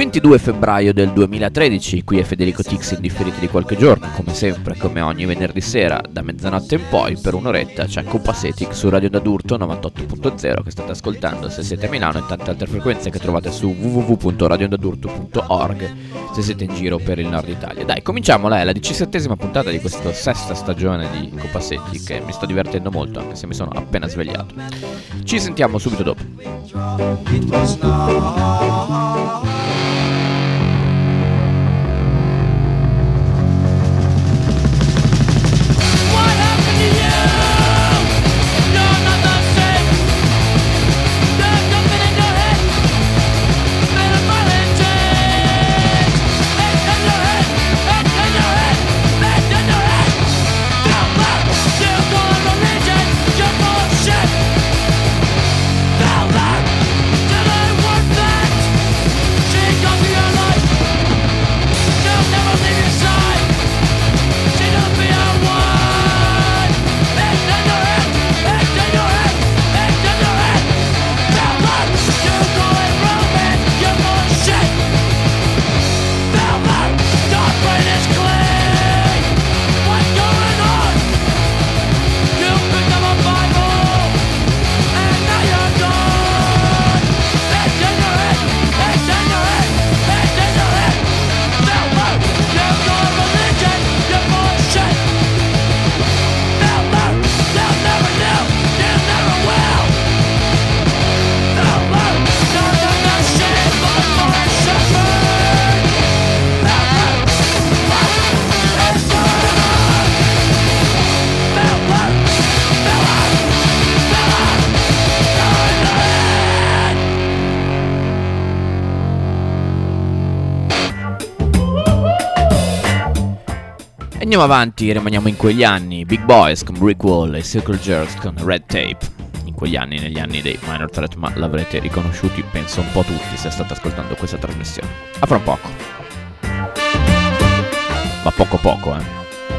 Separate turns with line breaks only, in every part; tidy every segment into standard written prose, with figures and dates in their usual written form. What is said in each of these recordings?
22 febbraio del 2013, qui è Federico Tix in differita di qualche giorno, come sempre, come ogni venerdì sera, da mezzanotte in poi, per un'oretta c'è Copacetic su Radio D'Adurto 98.0 che state ascoltando se siete a Milano e tante altre frequenze che trovate su www.radiodadurto.org se siete in giro per il nord Italia. Dai, cominciamola, è la 17ª puntata di questa sesta stagione di Copacetic e mi sto divertendo molto anche se mi sono appena svegliato. Ci sentiamo subito dopo. Andiamo avanti, rimaniamo in quegli anni. Big Boys con Brick Wall e Circle Jerks con Red Tape. In quegli anni, negli anni dei Minor Threat, ma l'avrete riconosciuti penso un po' tutti se state ascoltando questa trasmissione. A fra un poco. Ma poco eh.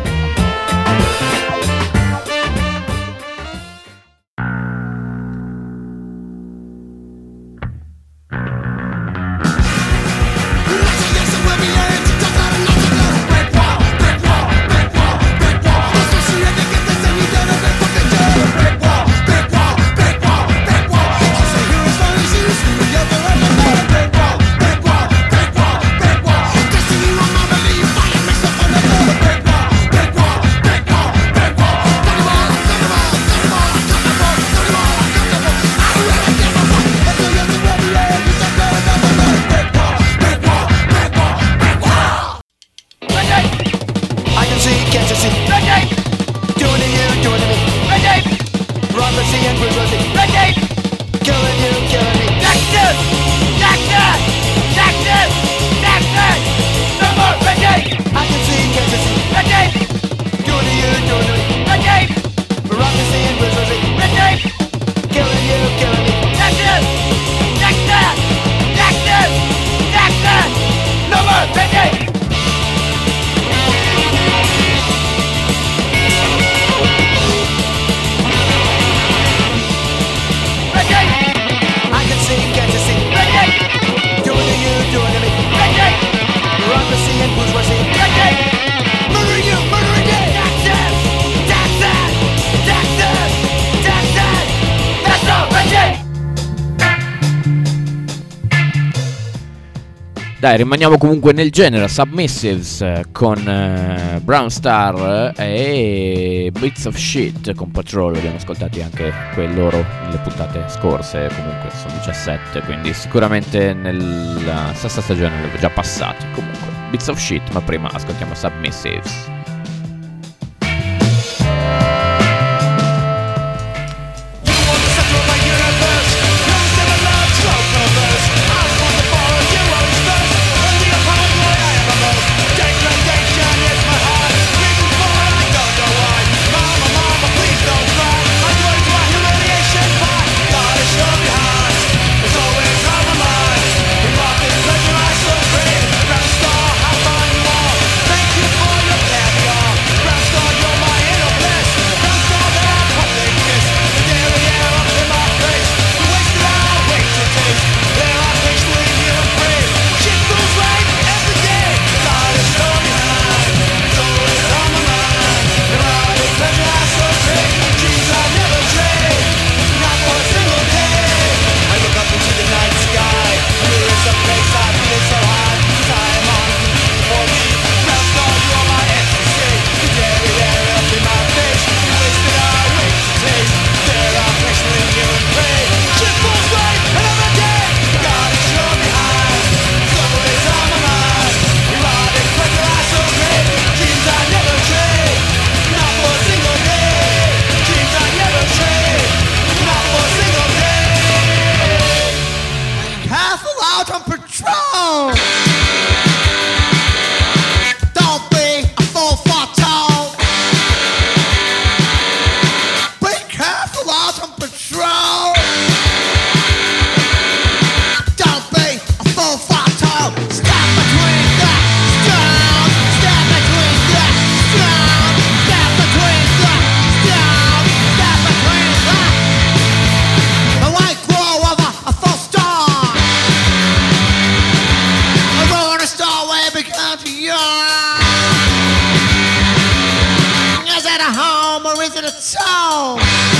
Dai, rimaniamo comunque nel genere. Submissives con Brown Star e Bits of Shit con Patrol. Abbiamo ascoltati anche quelli loro nelle puntate scorse. Comunque sono 17, quindi sicuramente nella stessa stagione li avevo già passati. Comunque Bits of Shit, ma prima ascoltiamo Submissives.
Thank you for your out on patrol. Don't be a fool for told. Be careful out on patrol. Don't be a fool for told. Step between the stones. Step between the stones. Step between the stones. Step between the white glow of a full star. A rolling star way began to yawn. Is it a home or is it a town?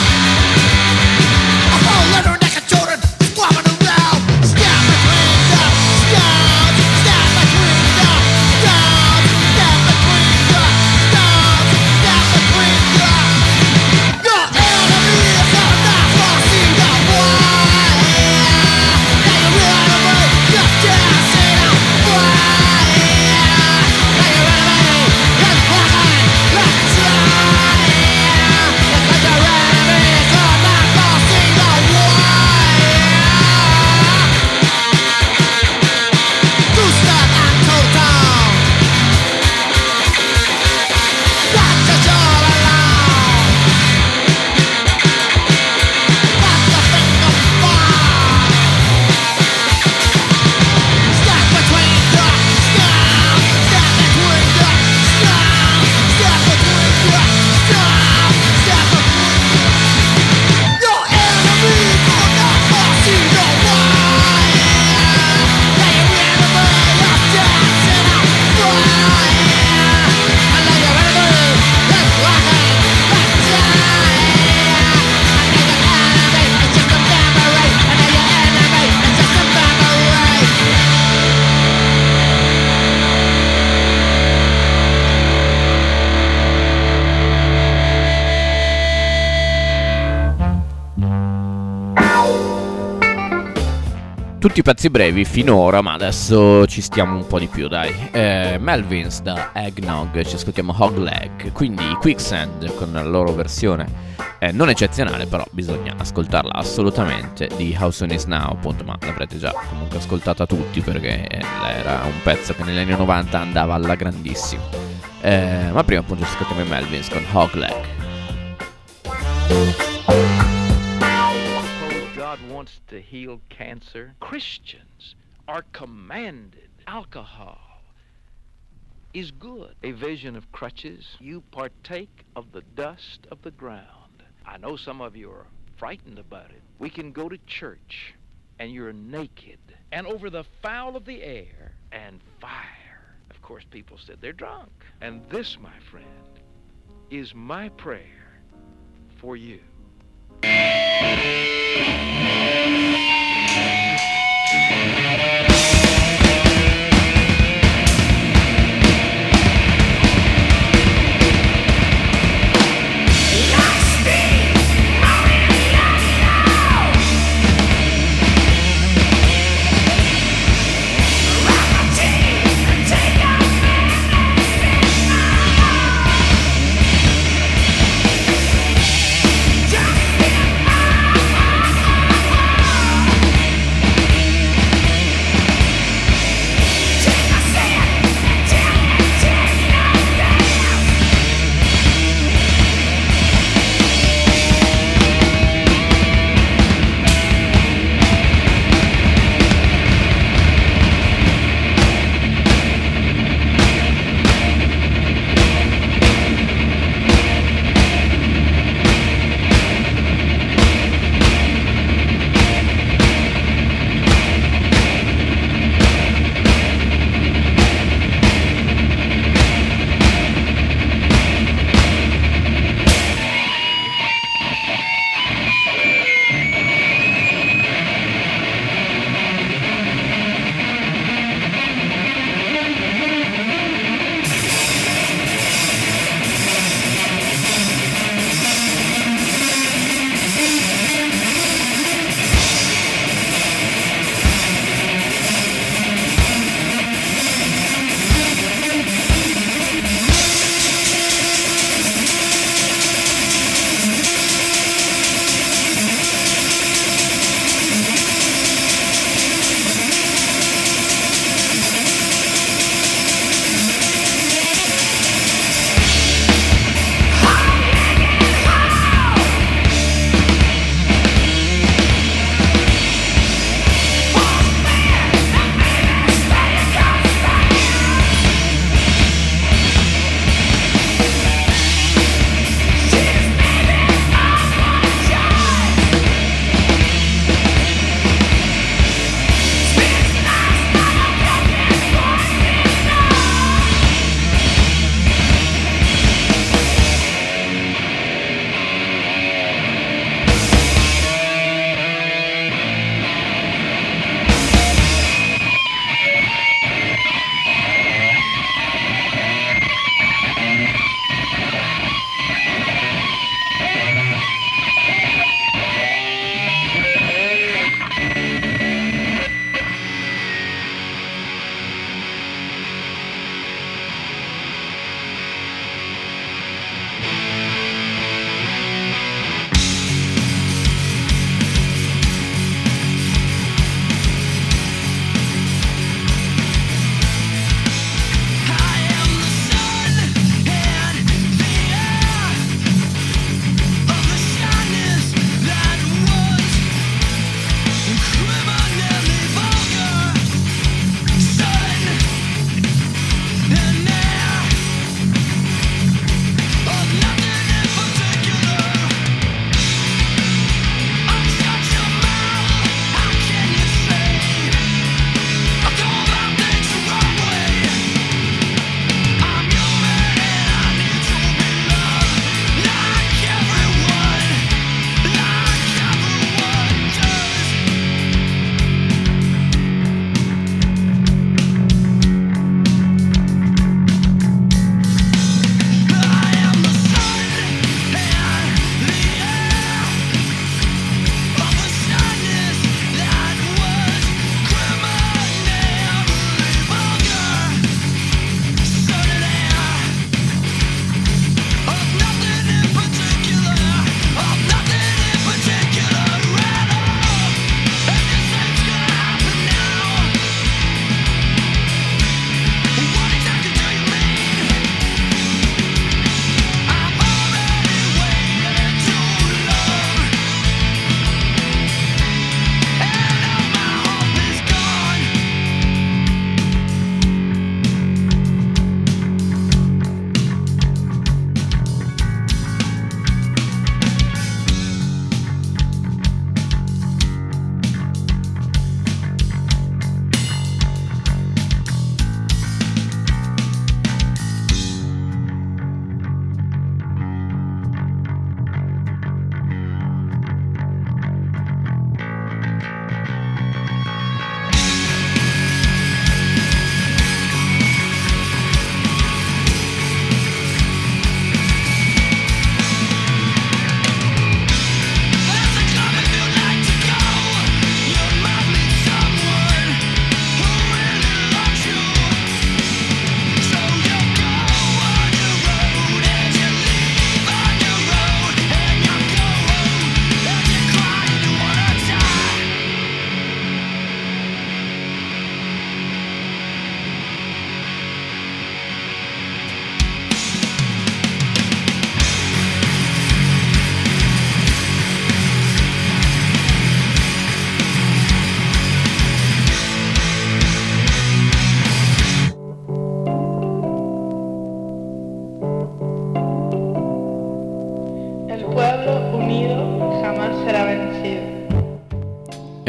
A whole letter neck of children squabbling around. Step between the stones. Step between the stones. Step between the stones. Step between the. Your enemies are not crossing the wire. Now you're enemy, you're dancing on fire. Now you're enemy, you're walking like fire. Because your enemies are not crossing the wire. Booster and total. Watch as you're alone. Watch the finger fall. Step between the stones. Step between the stones. Step between the stones. Step between the. Your enemies are not crossing the wire. Now your enemy is dancing on fire. I know your enemy is walking like fire. I know your enemy is just a memory. I know your enemy is just a memory.
Tutti pezzi brevi finora, ma adesso ci stiamo un po' di più, dai. Melvins da Eggnog, ci ascoltiamo Hog Leg, quindi Quicksand con la loro versione non eccezionale, però bisogna ascoltarla assolutamente, di How Soon Is Now, appunto, ma l'avrete già comunque ascoltata tutti perché era un pezzo che negli anni 90 andava alla grandissima. Ma prima appunto ci ascoltiamo i Melvins con Hog Leg.
God wants to heal cancer. Christians are commanded. Alcohol is good. A vision of crutches. You partake of the dust of the ground. I know some of you are frightened about it. We can go to church and you're naked and over the fowl of the air and fire. Of course, people said they're drunk. And this, my friend, is my prayer for you.
Just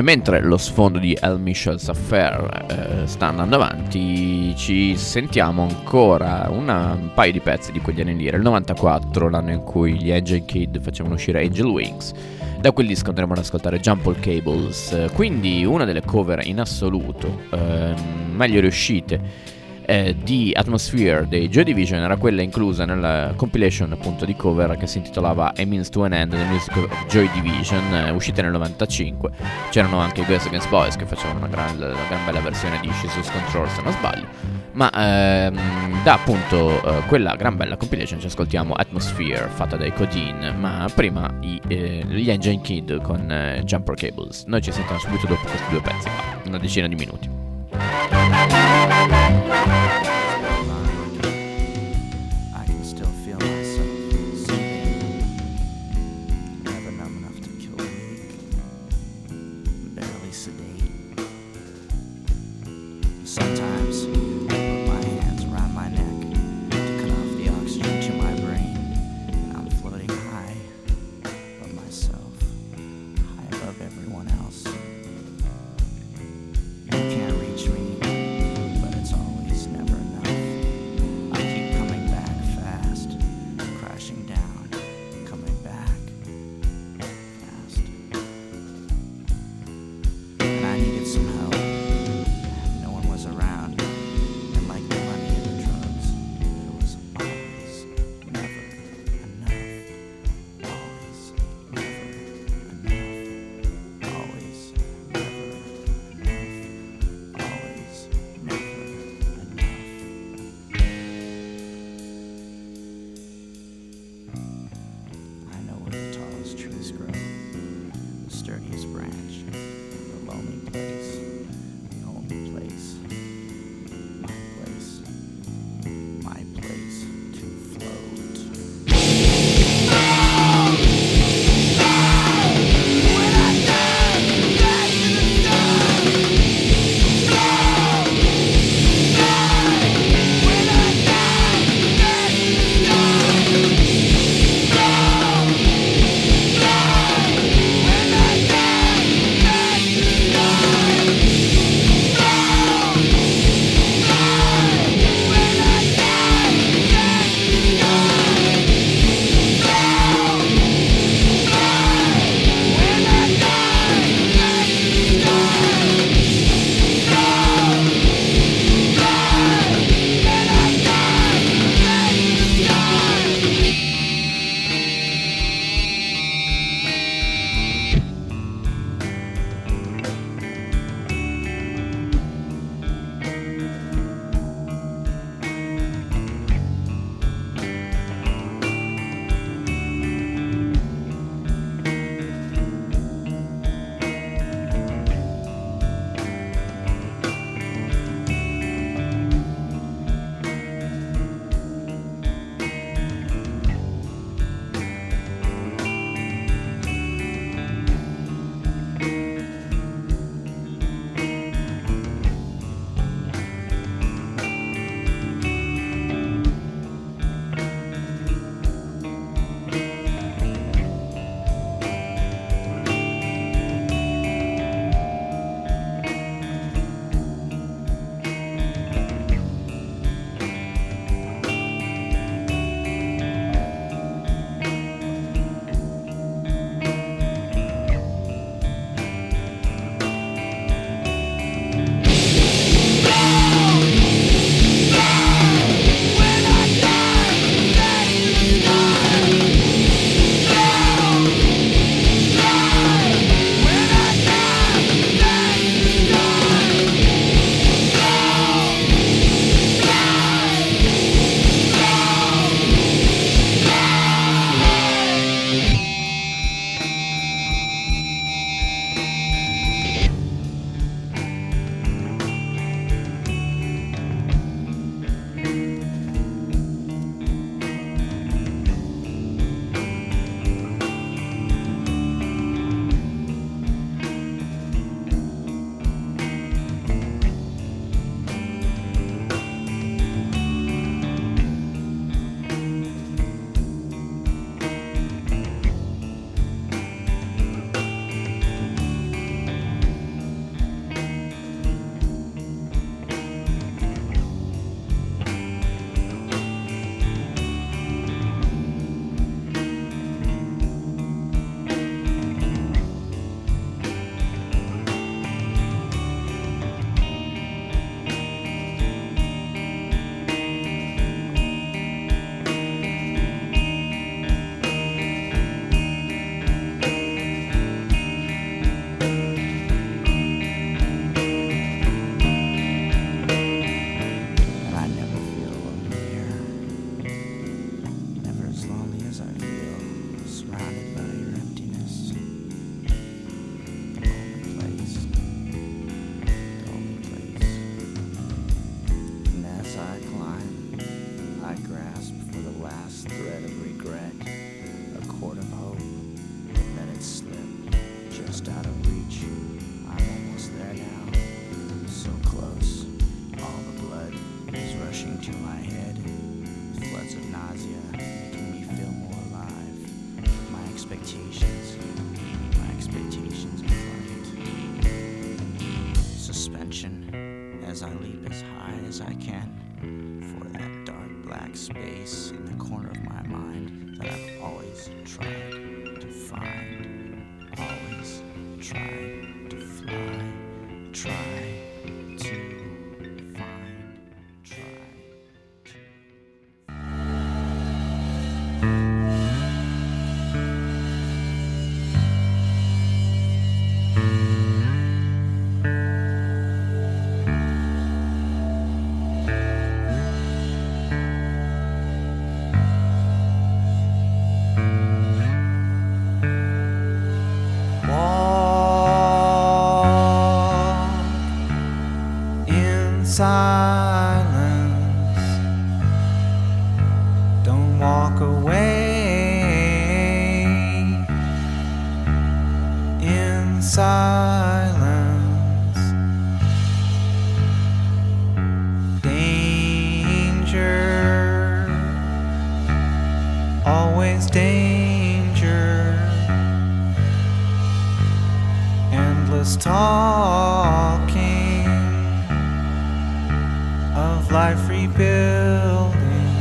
E mentre lo sfondo di El Michel's Affair sta andando avanti, ci sentiamo ancora un paio di pezzi di quegli anni lì. Era il 94, l'anno in cui gli Angel Kid facevano uscire Angel Wings. Da quel disco andremo ad ascoltare Jump All Cables, quindi una delle cover in assoluto meglio riuscite di Atmosphere dei Joy Division. Era quella inclusa nella compilation appunto di cover che si intitolava A Means to an End, The Music of Joy Division, uscita nel 95. C'erano anche i Girls Against Boys che facevano una gran bella versione di Jesus Control, se non sbaglio. Ma da appunto quella gran bella compilation ci ascoltiamo Atmosphere fatta dai Codeine, ma prima gli Engine Kid con Jumper Cables. Noi ci sentiamo subito dopo questi due pezzi qua, una decina di minuti.
I can still feel myself sleeping, never numb enough to kill the weak, barely sedate. Sometimes I put my hands around my neck to cut off the oxygen to my brain, and I'm floating high above myself, high above everyone else. You can't reach me, but it's always never enough. I keep coming back fast, crashing down, coming back fast. And I needed some help. No one was around to my head, floods of nausea making me feel more alive. My expectations inflate. Suspension as I leap as high as I can for that dark black space in the corner of my mind that I've always tried to find. Always tried to fly, try to find, try to. Walk in silence. Don't walk away. In silence. Danger. Always danger. Endless talking of life rebuilding.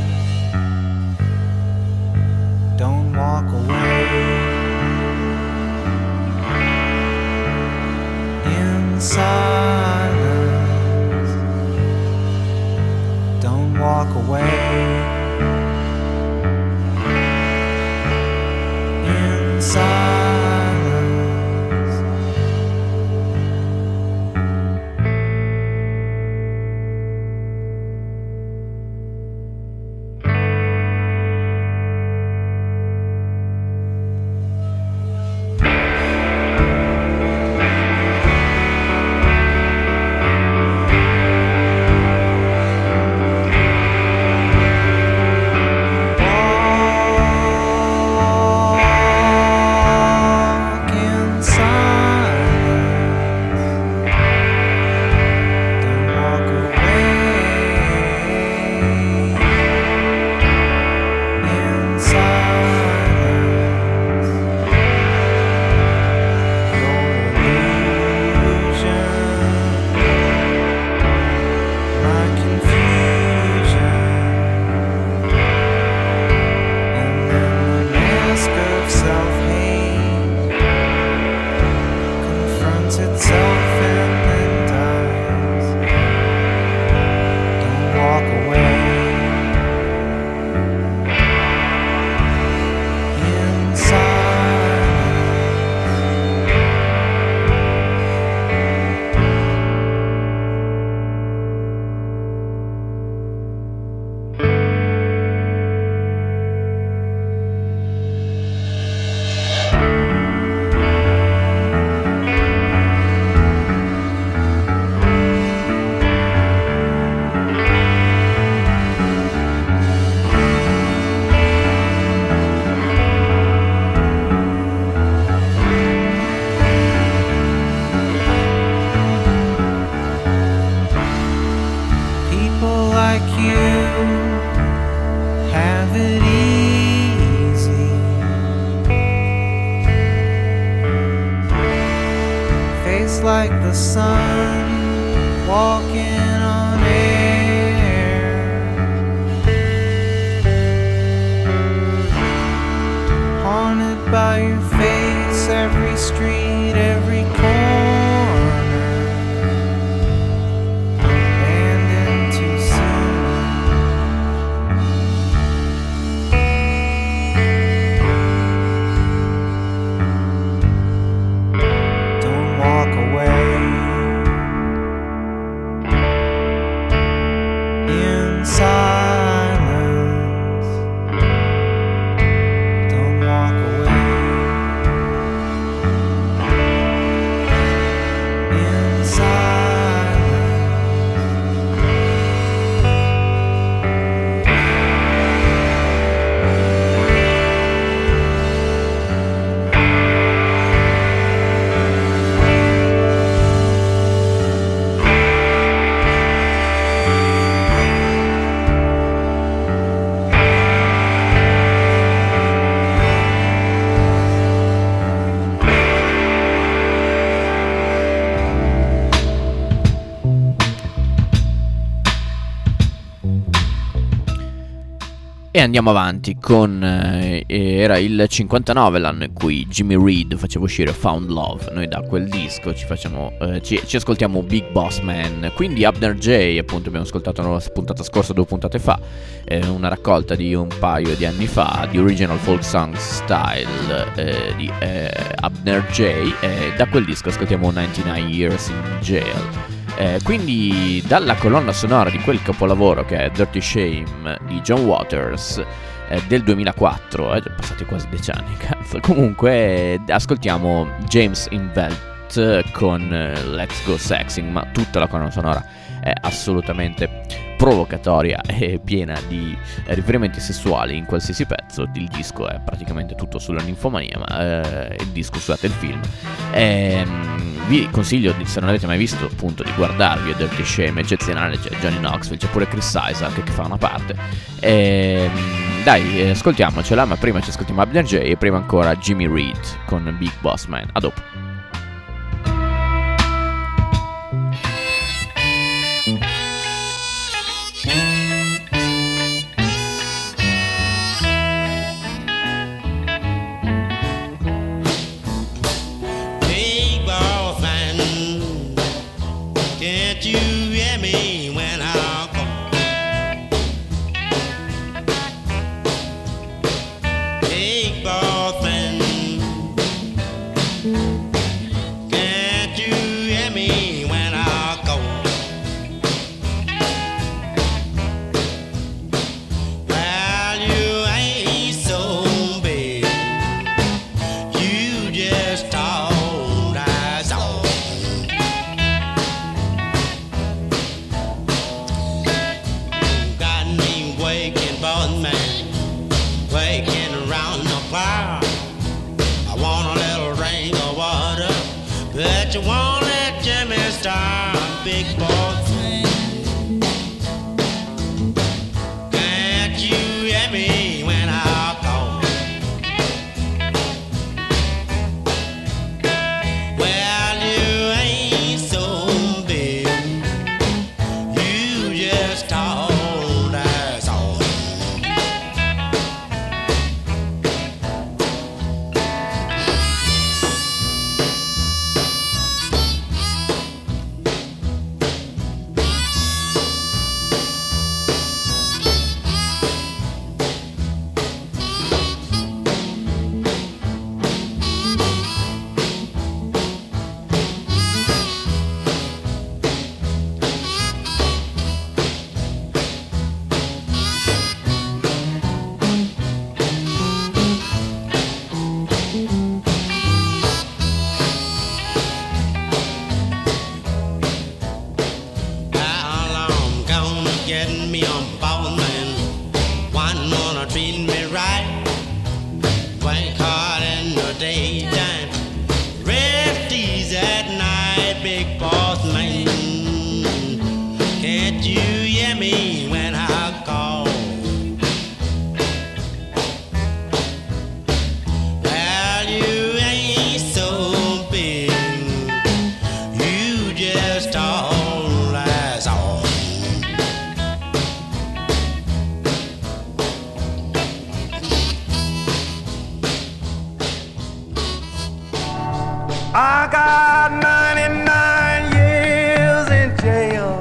Don't walk away. In silence. Don't walk away. In silence. Walk in silence. Don't walk away. In silence. Your illusion, my confusion, and then the mask of self-hate confronts itself and then dies. Don't walk away. In people like you have it easy. Face like the sun, walking on air. Haunted by your face, every street, every corner. Abandoned too soon. Don't walk away.
E andiamo avanti con era il 59 l'anno in cui Jimmy Reed faceva uscire Found Love. Noi da quel disco ci ascoltiamo Big Boss Man. Quindi Abner J, appunto, abbiamo ascoltato la puntata scorsa, 2 puntate fa, una raccolta di un paio di anni fa di Original Folk Song Style di Abner J. Da quel disco ascoltiamo 99 Years in Jail. Quindi dalla colonna sonora di quel capolavoro che è Dirty Shame di John Waters del 2004, passati quasi 10 anni, cazzo. Comunque ascoltiamo James Invelt con Let's Go Sexing, ma tutta la colonna sonora è assolutamente provocatoria e piena di riferimenti sessuali in qualsiasi pezzo. Il disco è praticamente tutto sulla ninfomania, ma il disco, scusate, il film. Vi consiglio, se non avete mai visto, appunto, di guardarvi. Dirty Shame, eccezionale, c'è Johnny Knoxville, c'è pure Chris Isaac che fa una parte. Dai, ascoltiamocela, ma prima ci ascoltiamo Abner J e prima ancora Jimmy Reed con Big Boss Man. A dopo.
You hear me when I call? Big boss man, can't you hear me when I call? Well, you ain't so big, you just talk, that's all. Waking around the clock. I want a little drink of water, but you won't let Jimmy start. Big boss, can't you hear me when I call? Well, you ain't so big, you just talk, that's all.
I got 99 years in jail.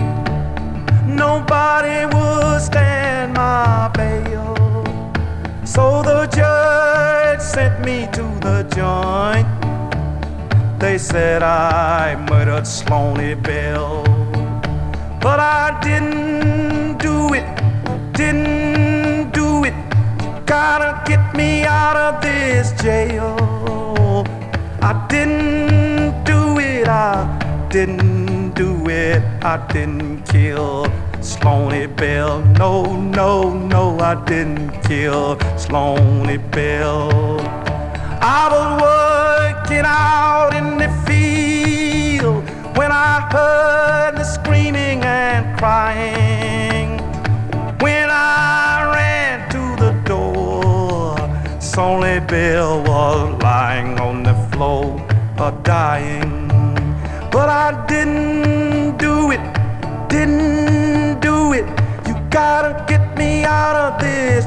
Nobody would stand my bail. So the judge sent me to the joint. They said I murdered Sloney Bill. But I didn't do it, didn't do it. Gotta get me out of this jail. I didn't do it, I didn't do it, I didn't kill Sloney Bill. No, no, no, I didn't kill Sloney Bill. I was working out in the field when I heard the screaming and crying. When I ran to the door, Sloney Bill was lying on the floor, dying. But I didn't do it, didn't do it. You gotta get me out of this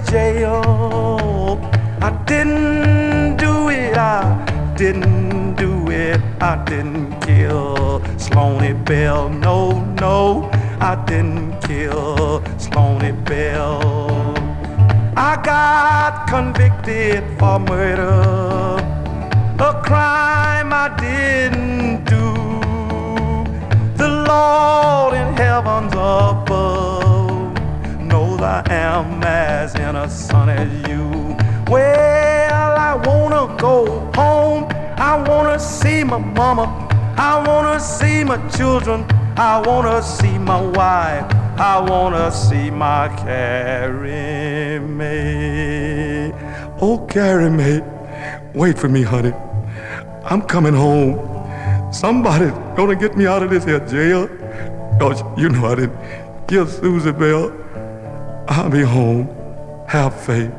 jail. I didn't do it, I didn't do it, I didn't kill Sloaney Bell. No, no, I didn't kill Sloaney Bell. I got convicted for murder, a crime I didn't do. The Lord in heavens above knows I am as innocent as you. Well, I wanna go home, I wanna see my mama, I wanna see my children, I wanna see my wife, I wanna see my Carrie Mae. Oh, Carrie Mae, wait for me, honey. I'm coming home. Somebody's gonna get me out of this here jail. Cause you know I didn't kill Susie Bell. I'll be home. Have faith.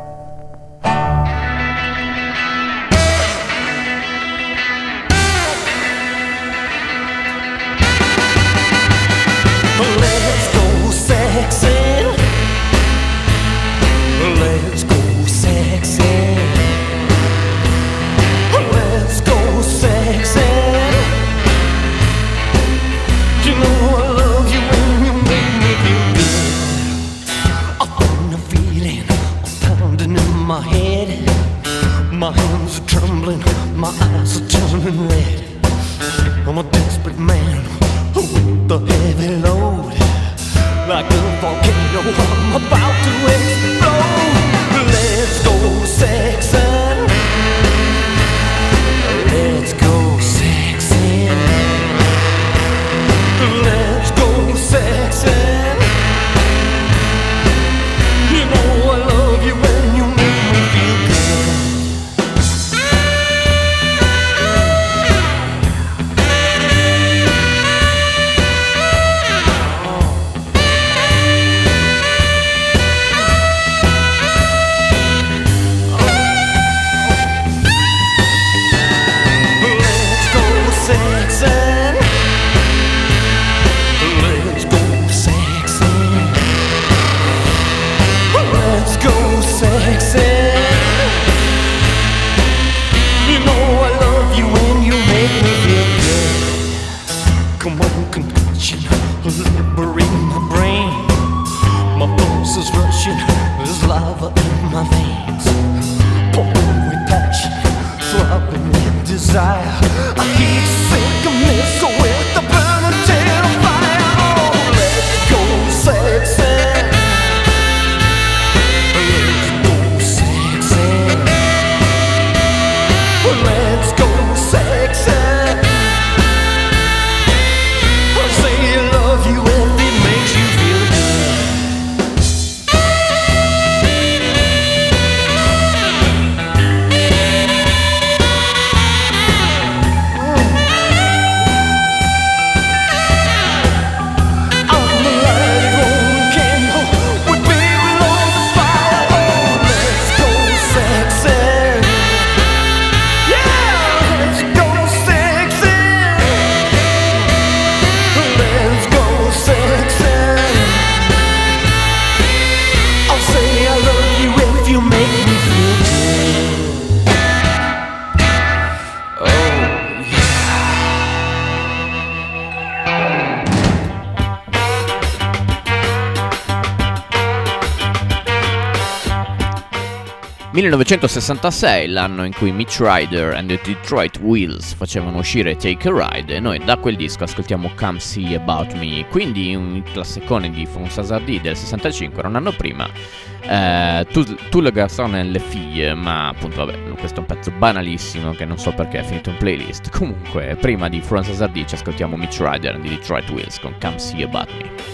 Let's go sexing. Let's go sexing. Let's go sexing. You know I love you when you make me feel good. I find a feeling pounding in my head. My hands are trembling, my eyes are turning red. I'm a desperate man with a heavy load. Like a volcano, I'm about to explode. Let's go sexing. Let's go sexing. Let's go sexing. You know I love you when you make me feel good. Come on, concussion, liberate my brain. My pulse is rushing, there's lava in my veins. Pouring with passion, throbbing with desire. I heat sickness with the burning tail of fire. Oh, let's go sexy. Let's go sexy. Let's go sexy.
...1966, l'anno in cui Mitch Ryder and the Detroit Wheels facevano uscire Take a Ride, e noi da quel disco ascoltiamo Come See About Me, quindi un classicone di François Hardy del 65, era un anno prima, Tu le garçon et le fille, ma appunto vabbè, questo è un pezzo banalissimo che non so perché è finito in playlist. Comunque, prima di François Hardy ci ascoltiamo Mitch Ryder and the Detroit Wheels con Come See About Me.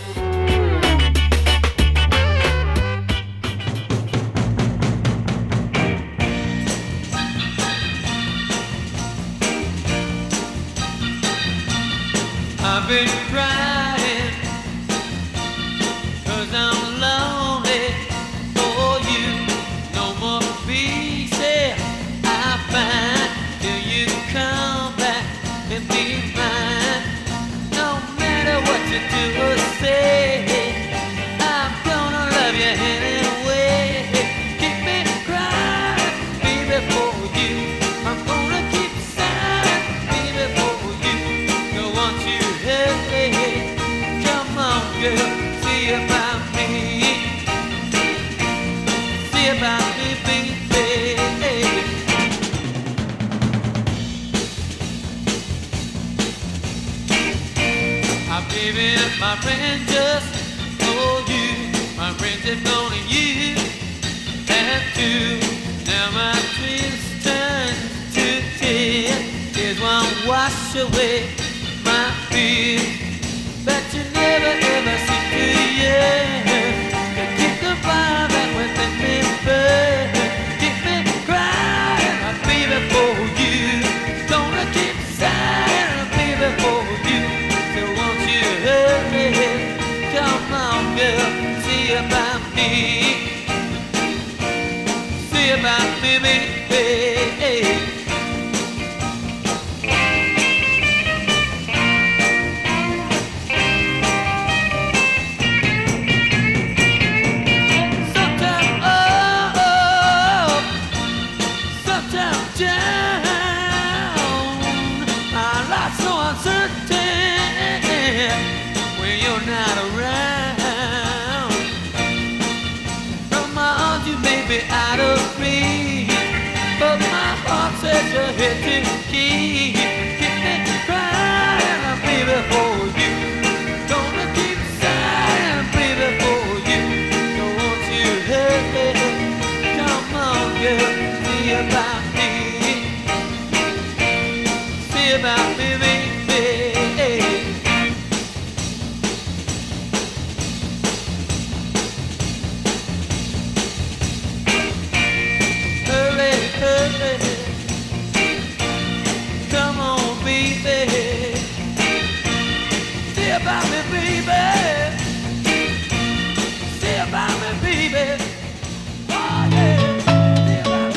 I've been crying 'cause I'm lonely for you. No more pieces I find till you come back and be mine. No matter what you do or say, girl, see about me. See about me, baby. Baby, my friend just told you, my friends have known you and two. Now my dreams turn to tears. Tears won't wash away my fears, but you never ever seem to yearn to keep the fire that within me burn. Keep me crying, my baby, for you. Gonna keep sighing, baby, for you. Come on, girl, see about me. See about me, baby. Sometimes up, sometimes down. My life's so uncertain when you're not around. From my arms you may be out of reach, but my heart says you're here to keep. Keep me crying, baby, for you. Gonna keep sighing, baby, for you. Don't want you hurt. Come on, girl, see about me. See about me, baby. Come on, baby. Say about me, baby. Say about me, baby. Oh, yeah. Say about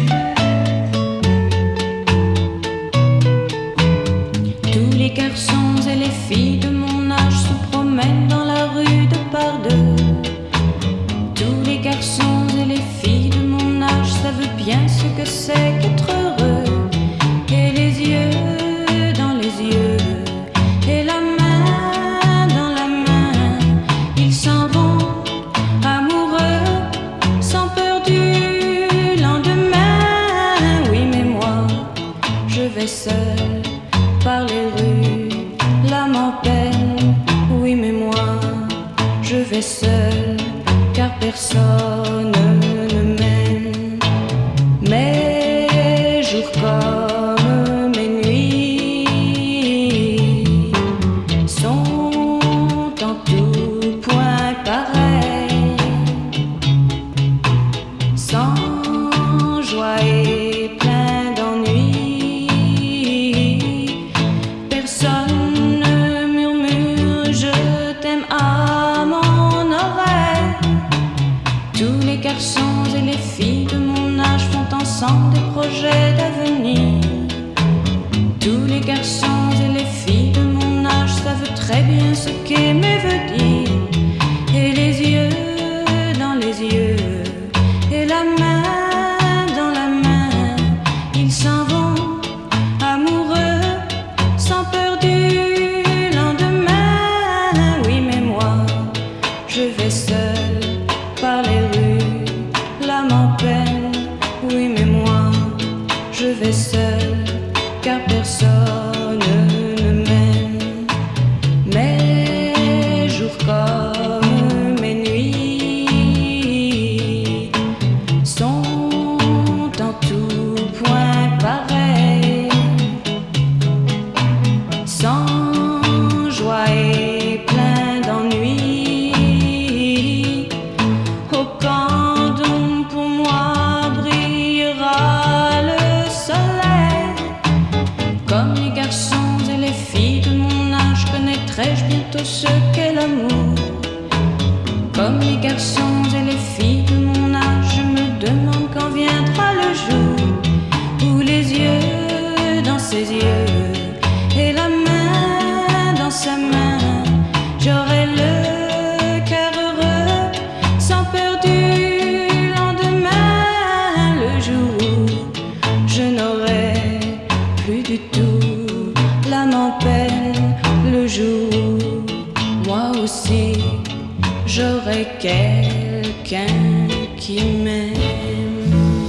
me, baby.
Tous les garçons et les filles de mon âge se promènent dans la rue de par deux. Tous les garçons et les filles de mon âge savent bien ce que c'est qu'être heureux. Et les yeux dans les yeux, et la main dans la main, ils s'en vont amoureux, sans peur du lendemain. Oui, mais moi, je vais seul par les rues, l'âme en peine. Oui, mais moi, je vais seul, car personne ne m'aime. Mes jours comme mes nuits sont en tout point pareils, sans joie et plein d'ennui. Personne ne murmure je t'aime à mon oreille. Tous les garçons et les filles de mon âge font ensemble des projets d'avenir. Tous les garçons et les filles de mon âge savent très bien ce qu'aimer veut dire. Et les yeux dans les yeux, et la main dans la main, ils s'en vont amoureux, sans peur du lendemain. Oui, mais moi, je vais seul par les rues, l'âme en peine. Oui, mais moi, je vais seul, car personne ne m'aime. Mes jours comme mes nuits sont en tout point pareils, sans joie et plein d'ennui. Au camp d'ombre pour moi brillera le soleil. Comme les garçons et les filles de mon âge, connaîtrai-je bientôt ce qu'est l'amour. Comme les garçons et les filles de mon âge, je me demande quand viendra le jour où les yeux dans ses yeux et la main dans sa main, j'aurai le cœur heureux, sans peur du lendemain. Le jour où je n'aurai plus du tout l'âme en peine. Le jour où moi aussi aussi j'aurai quelqu'un qui m'aime.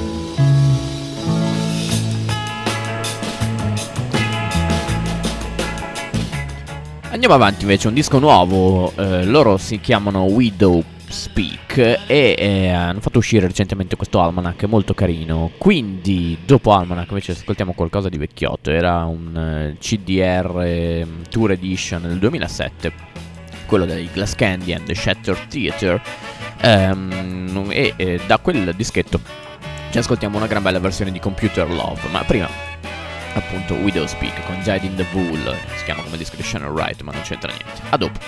Andiamo avanti invece, un disco nuovo, loro si chiamano Widow Speak e hanno fatto uscire recentemente questo almanac molto carino. Quindi dopo almanac invece ascoltiamo qualcosa di vecchiotto. Era un CDR Tour Edition del 2007, quello dei Glass Candy and the Shattered Theater, e da quel dischetto ci ascoltiamo una gran bella versione di Computer Love. Ma prima appunto Widow Speak con Died in the Wool, si chiama come disco di Shannon Wright ma non c'entra niente. A dopo.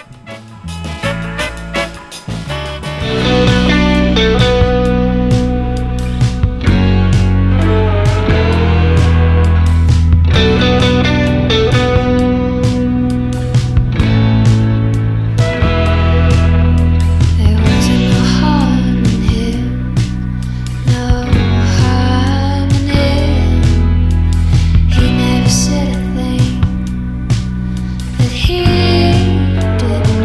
He didn't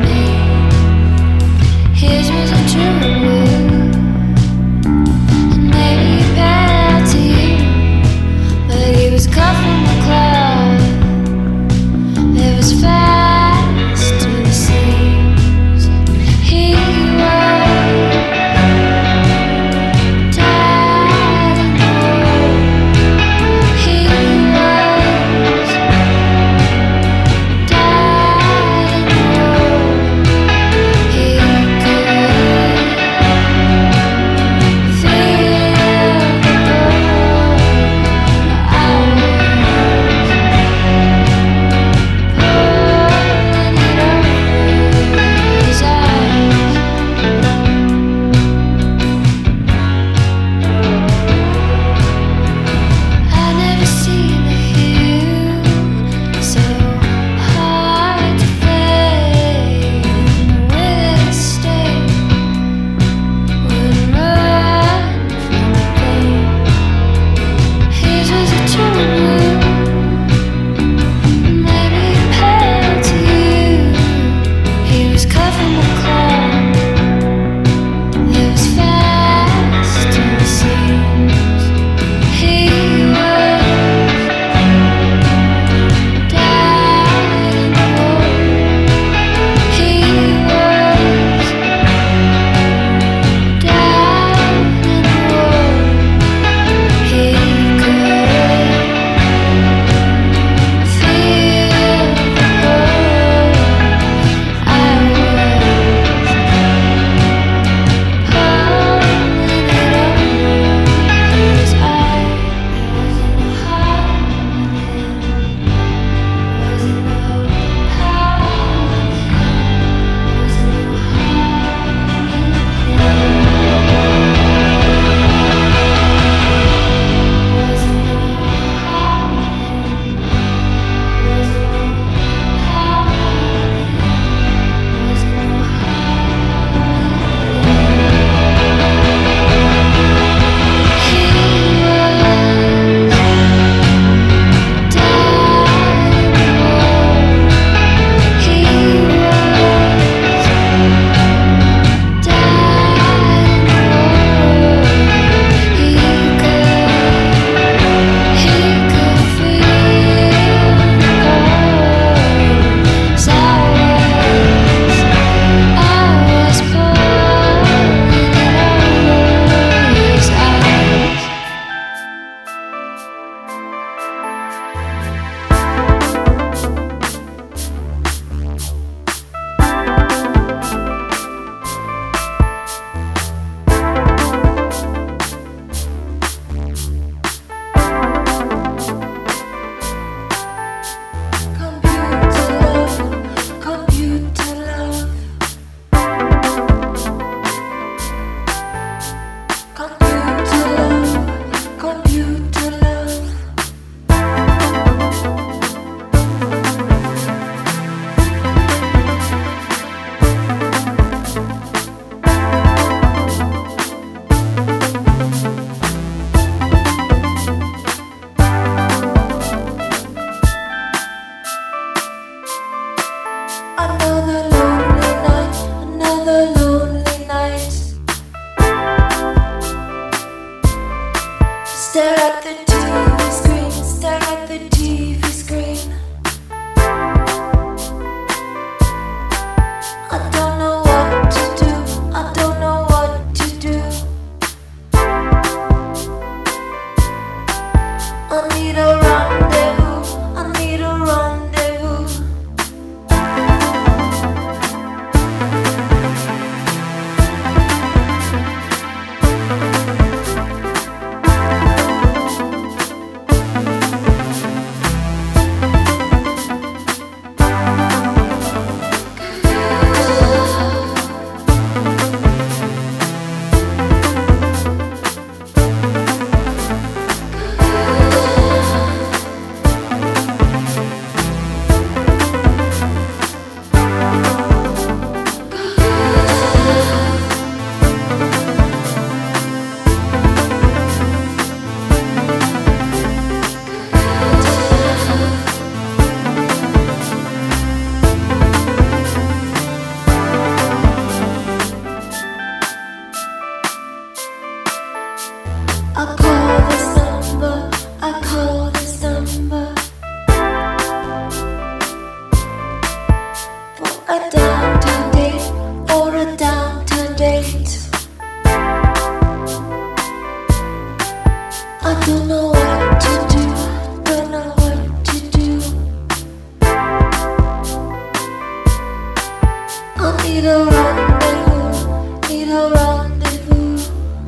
need a rendezvous, need a rendezvous.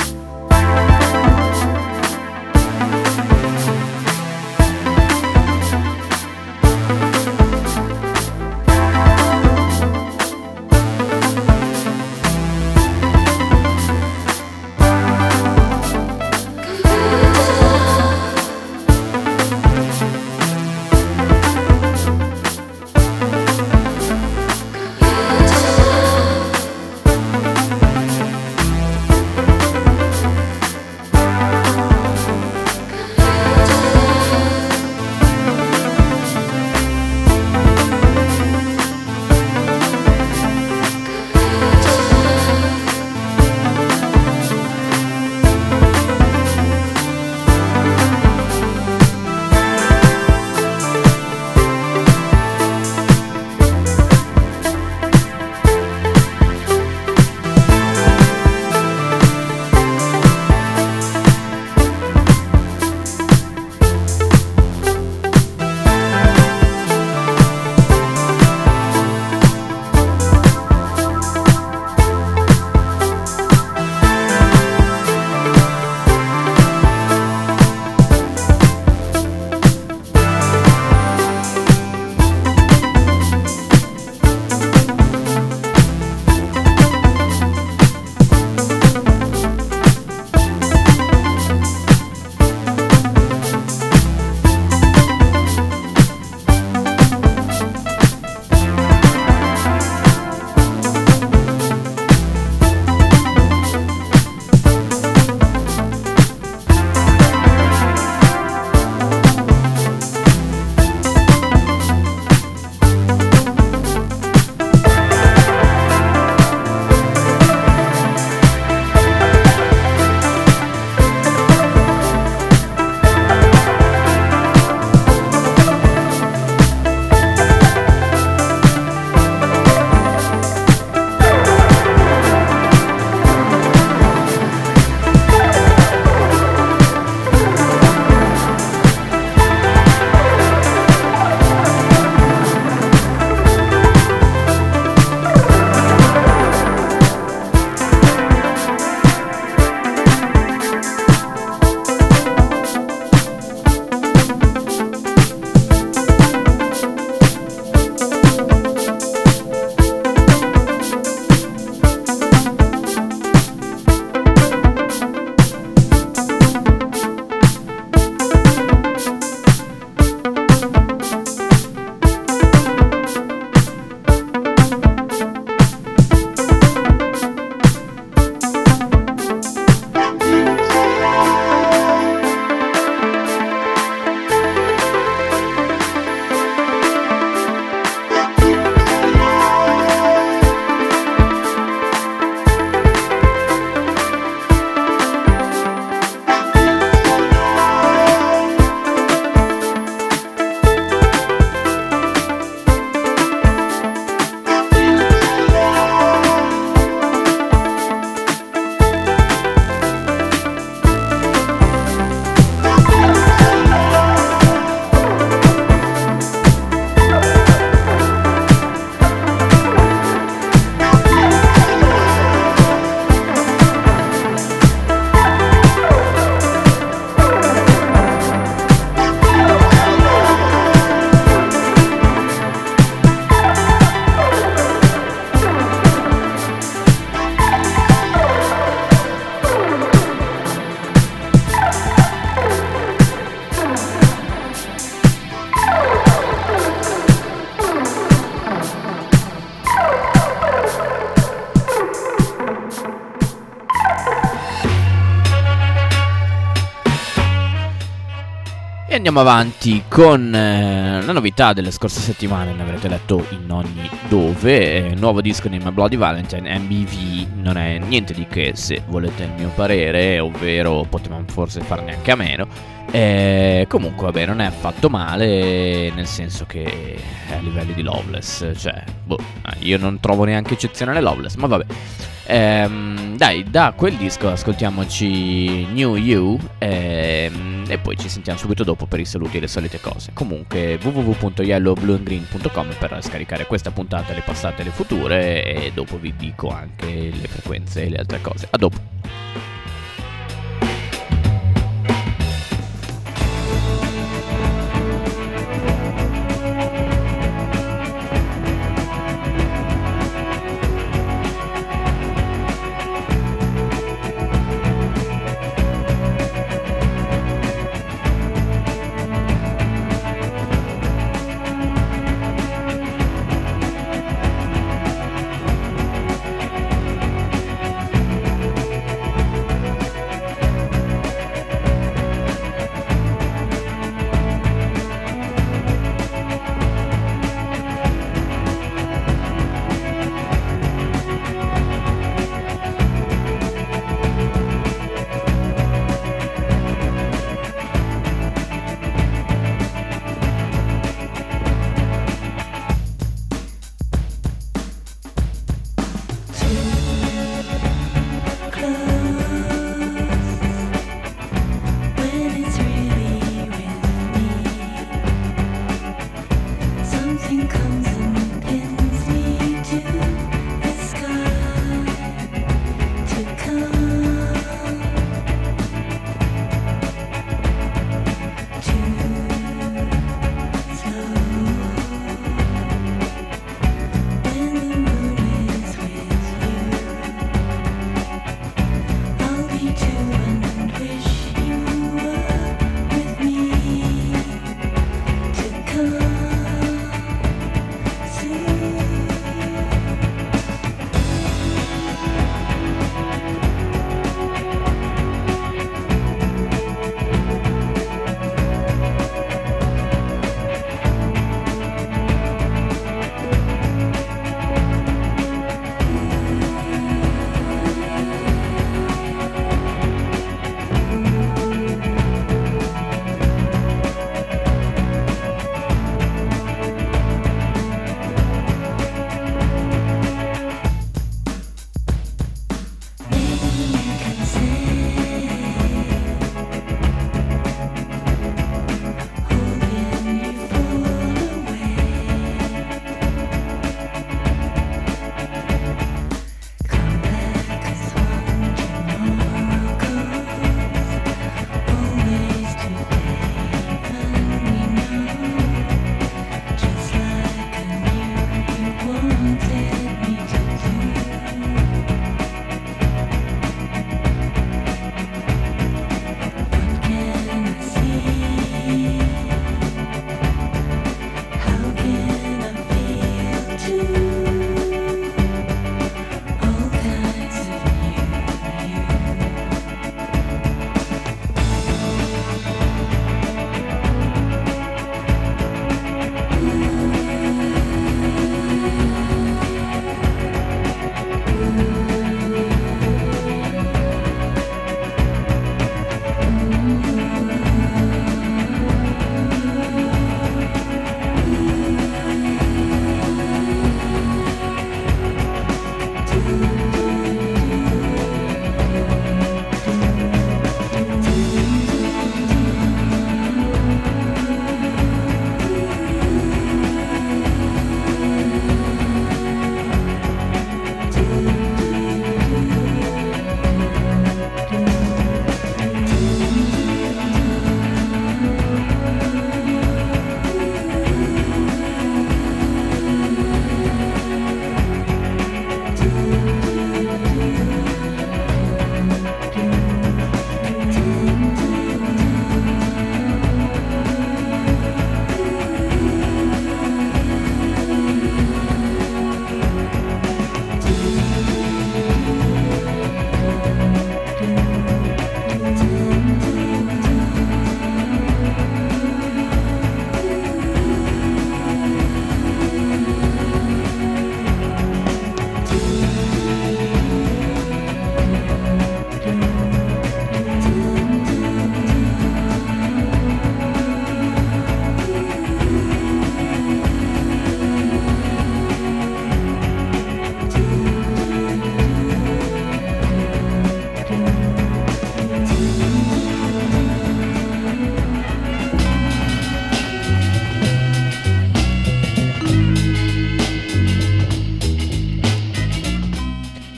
andiamo avanti con la novità delle scorse settimane, ne avrete letto in ogni dove. Nuovo disco di My Bloody Valentine, MBV, non è niente di che se volete il mio parere, ovvero potevamo forse farne anche a meno. Comunque vabbè, non è affatto male, nel senso che è a livelli di Loveless, cioè io non trovo neanche eccezionale Loveless, ma vabbè. Dai, da quel disco ascoltiamoci New You e poi ci sentiamo subito dopo per i saluti e le solite cose. Comunque www.yellowblueandgreen.com per scaricare questa puntata, le passate e le future, e dopo vi dico anche le frequenze e le altre cose. A dopo.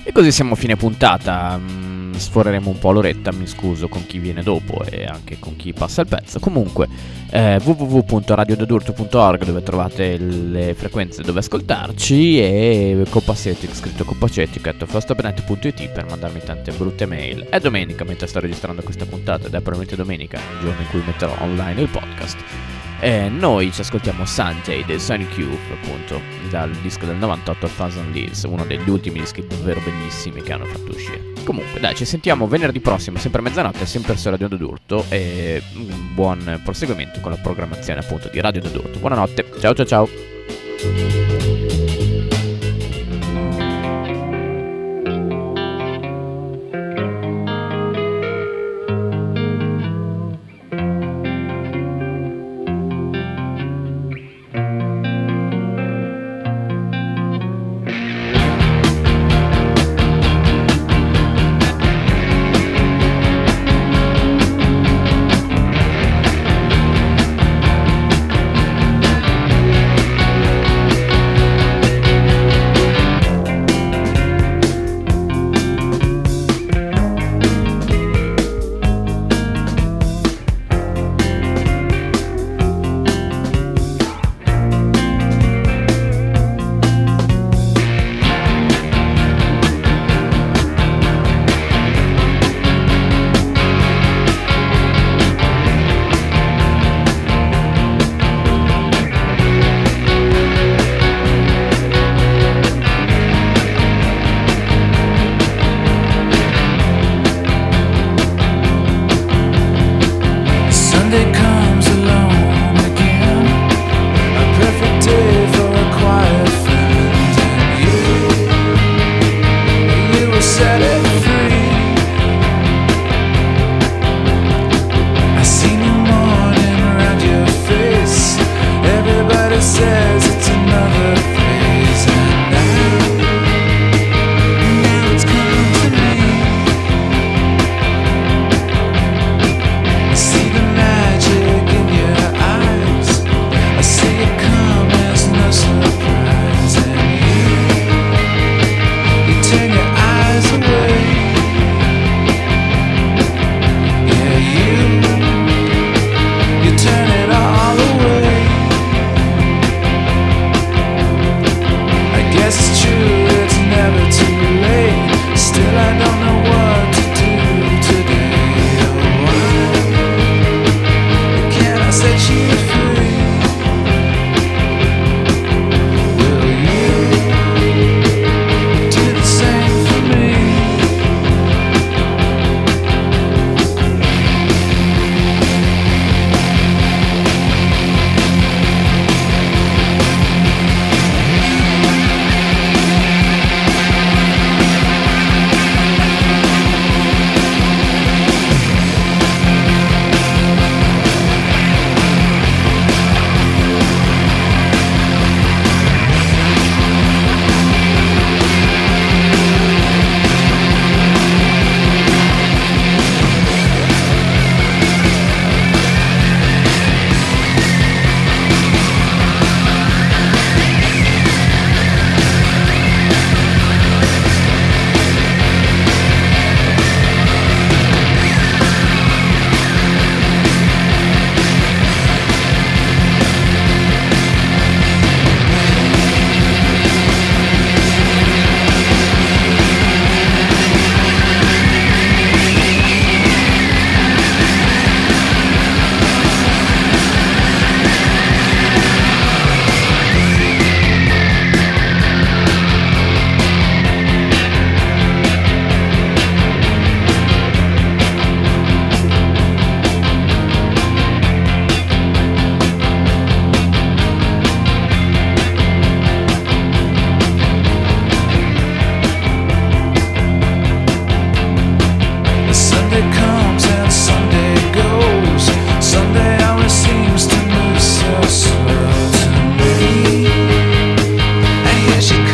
E così siamo a fine puntata. Sforeremo un po' l'oretta, mi scuso con chi viene dopo e anche con chi passa il pezzo. Comunque www.radiodadurto.org, dove trovate le frequenze dove ascoltarci, e Copacetic, scritto copacetic@firstopnet.it, per mandarmi tante brutte mail. È domenica mentre sto registrando questa puntata, ed è probabilmente domenica, il giorno in cui metterò online il podcast. Noi ci ascoltiamo Sunday del Sonic Youth, appunto, dal disco del 98, Thousand Leaves, uno degli ultimi dischi davvero bellissimi che hanno fatto uscire. Comunque, dai, ci sentiamo venerdì prossimo, sempre a mezzanotte, sempre su Radio D'Urto, e un buon proseguimento con la programmazione, appunto, di Radio D'Urto. Buonanotte, ciao ciao ciao.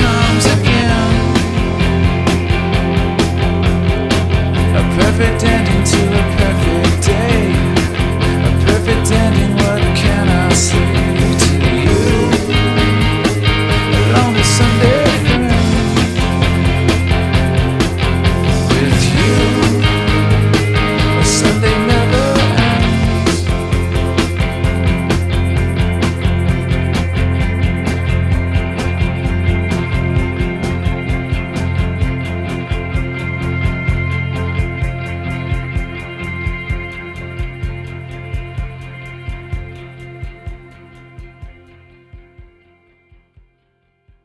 perfect ending.